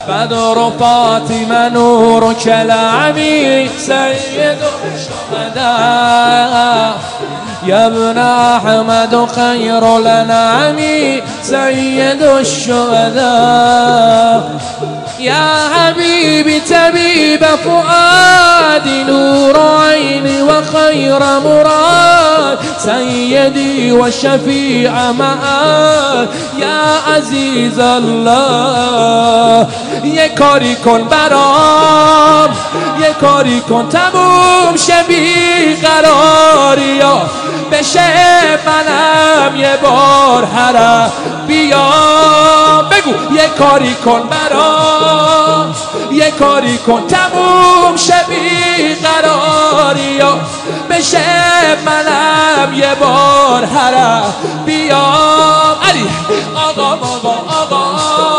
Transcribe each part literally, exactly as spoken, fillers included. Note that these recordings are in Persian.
بدر و فاطمه نور کلمی سید الشهداء يا ابن أحمد خير الأنعام سيد الشهداء يا حبيبي طبيب فؤادي نور عيني وخير مراد سيدي وشفيع مآل يا عزيز الله یه کاری کن برام یه کاری کن تموم شه بیقراریا بشه منم یه بار حرم بیا بگو یه کاری کن برام یه کاری کن تموم شه بیقراریا بشه منم یه بار حرم بیا علی آقا آقا آقا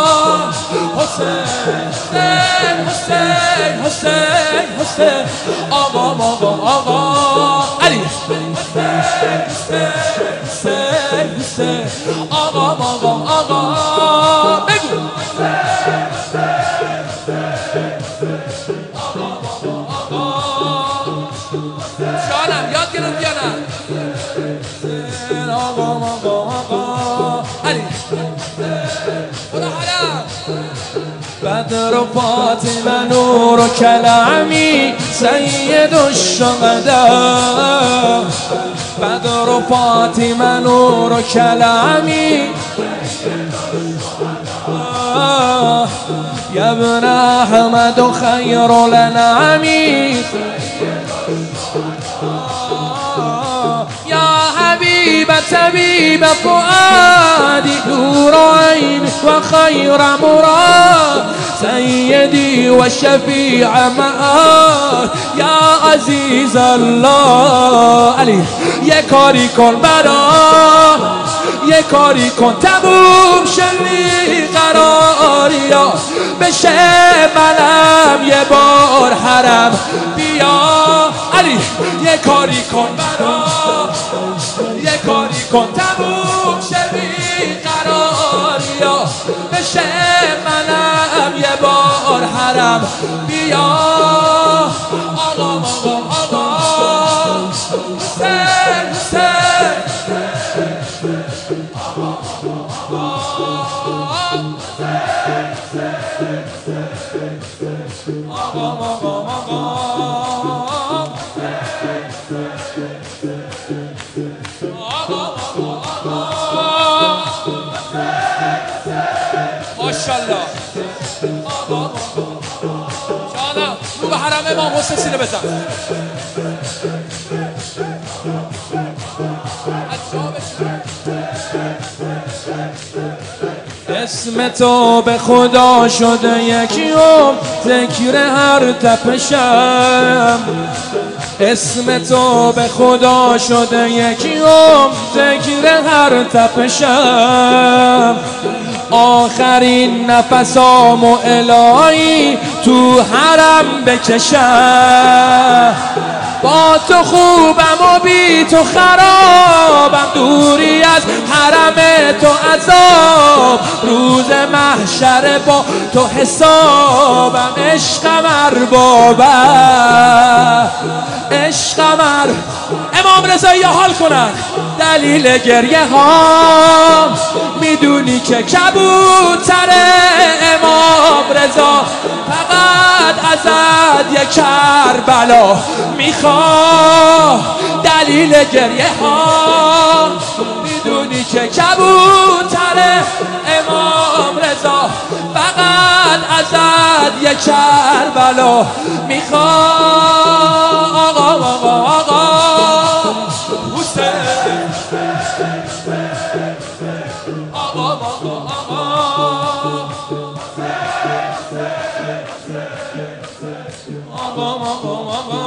حسین حسین حسین حسین آقا آقا آقا علی حسین حسین حسین آقا آقا آقا بگو جانم یاد گرفت یا نه آقا آقا آقا علی خدا حرم بدر و فاطمه نور و کلمی سید الشهداء بدر و فاطمه نور و کلمی یا ابن احمد خیر الانعام یا حبیب طبیب فؤادی نور عین و خیر مراد سیدی و شفیع مآل یا عزیز الله علی یه کاری کن برام یه کاری کن تموم شلی قراریا بشه منم یه بار حرم بیا علی یه کاری کن برام یه کاری کن تموم شلی قراریا بشه منم یه بار حرم بیا آقا آقا آقا حسین حسین ماشاءالله جانم رو به حرم امام حسین سینه بزن اسم تو به خدا شده یکیوم ذکر هر تپشم اسم تو به خدا شده یکیوم ذکر هر تپشم آخرین نفسامو الهی تو حرم بکشم با تو خوبم و بی تو خرابم دوری از حرم تو عذاب روز محشر با تو حسابم عشقم اربابم عشقم ار امام رضا یا حال کنن دلیل گریه ها میدونی که کبوتر امام رضا فقط ازت یک کربلا میخواه دلیل گریه ها میدونی که کبوتر امام رضا فقط ازت یک کربلا میخواه آقا آقا آقا حسین آقا آقا آقا آقا آقا آقا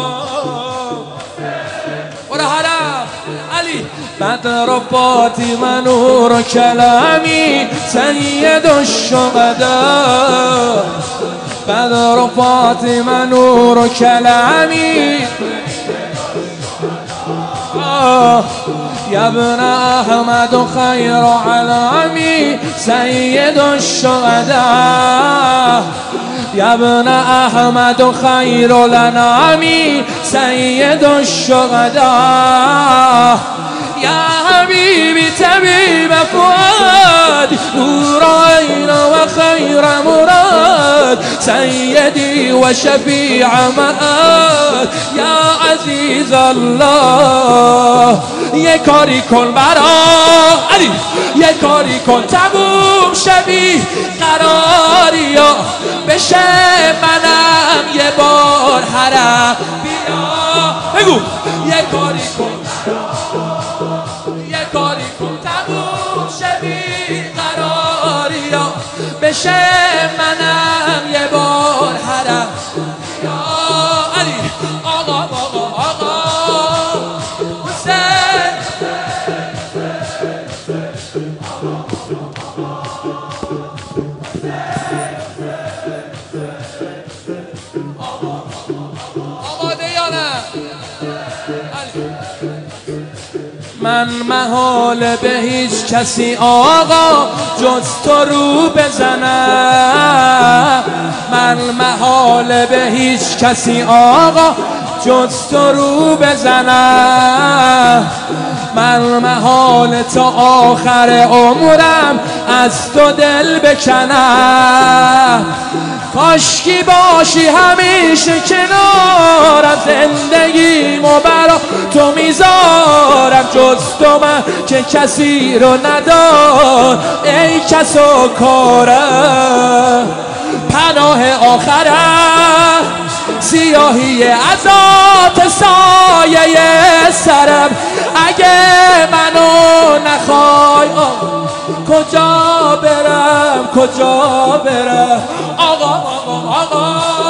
برو حرم علی بدر و فاطمه نور و کلمی سید الشهداء بدر و فاطمه نور و کلمی يا ابن أحمد خير علامي سيد الشهداء یا ابن احمد خیر الانام سید الشهداء یا حبیبی طبیب فؤاد نور عین و خیر مراد سیدی و شفیع معاد یا عزیز الله یک کاری کن برا علی یک کاری کن تموم شبی قراریا بشه منم یه بار حرم بیا بگو یک کاری کن یک کاری کن تموم شبی قراریا بشه منم یه بار حرم یا علی آقا آقا آقا حسین آماده یا نه من محال به هیچ کسی آقا جز تو رو بزنم من محال به هیچ کسی آقا جز تو رو بزنم من محال تا آخر عمرم از تو دل بکنم کاشکی باشی همیشه کنارم زندگیمو برا تو میذارم جز تو من که کسی رو ندار ای کس و کارم پناه آخرم سیاهی عذاب سایه سرم اگه منو نخوای کجا برم کجا برم آقا آقا آقا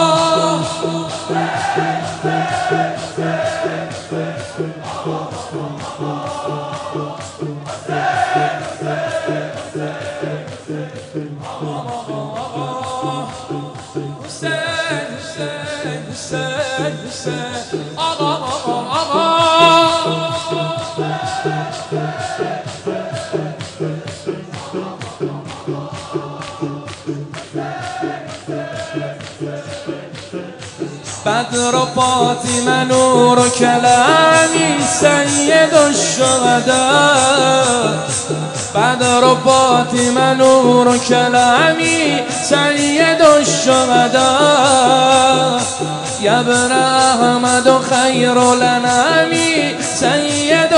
آقا آقا آقا بدر و فاطمه نور و کلامی سید الشهداء بدر و فاطمه نور و کلامی سید الشهداء یا ابن احمد خیر الانام سید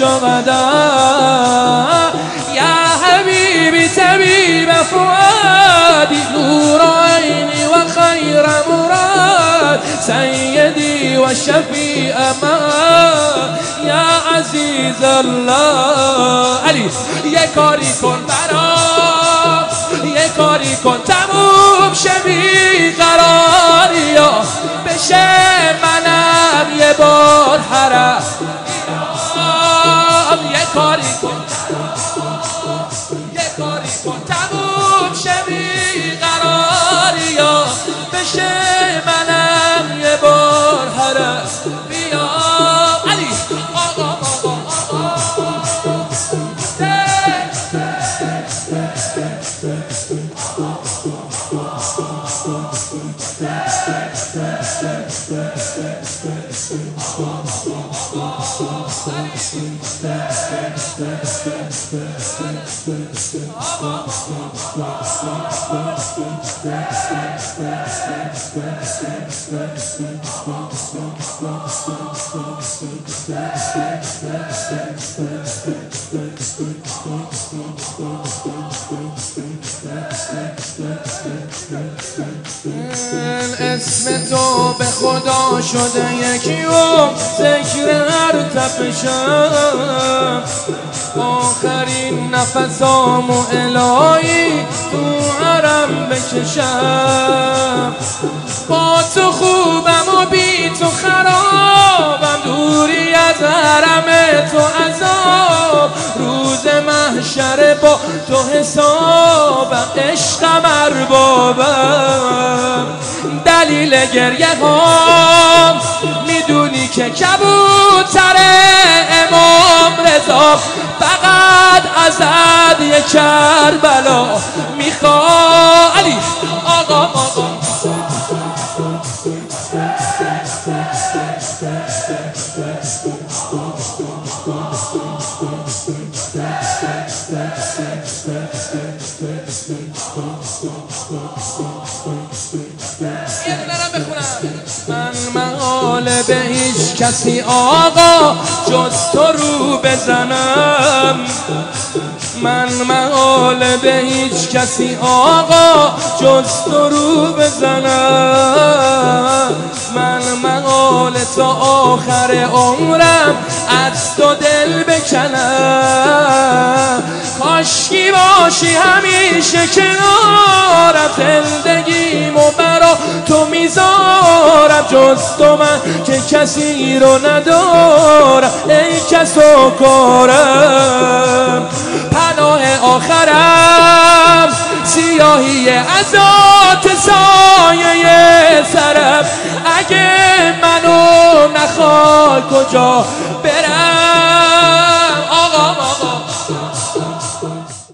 الشهداء یا حبیبی طبیب فؤادی نور عینی و خیر مراد سیدی و شفیع معاد یا عزیز الله علی یک کاری کن برام یک کاری کن تموم شبی قراریا بشه منم یه بار حرم یک کاری کن یک کاری کن تموم شبی قراریا بشه منم یه بار حرم بیا علی آقا آقا اسم تو به خدا شده یکی و ذکر هر تپشم آخرین نفسامو الهی تو حرم بکشم با تو خوبم و بی تو خرابم دوری از حرم تو عذاب روز محشر با تو حسابم عشقم اربابم دلیل گریه هم میدونی که کبوتر امام رضا فقط ازت یه کربلا میخواد علی آقا آقا یه دونرم بخونم. من محال به هیچ کسی آقا جز تو رو بزنم، من محال به هیچ کسی آقا جز تو رو بزنم، من محال تا آخر عمرم از تو دل بکنم، کاشکی باشی همیشه کنارم، زندگیمو برا تو میذارم، جز تو من که کسی رو ندارم، ای کس و کارم، پناه آخرم سیاهی ازات سایه سرم، اگه منو نخوای کجا برم،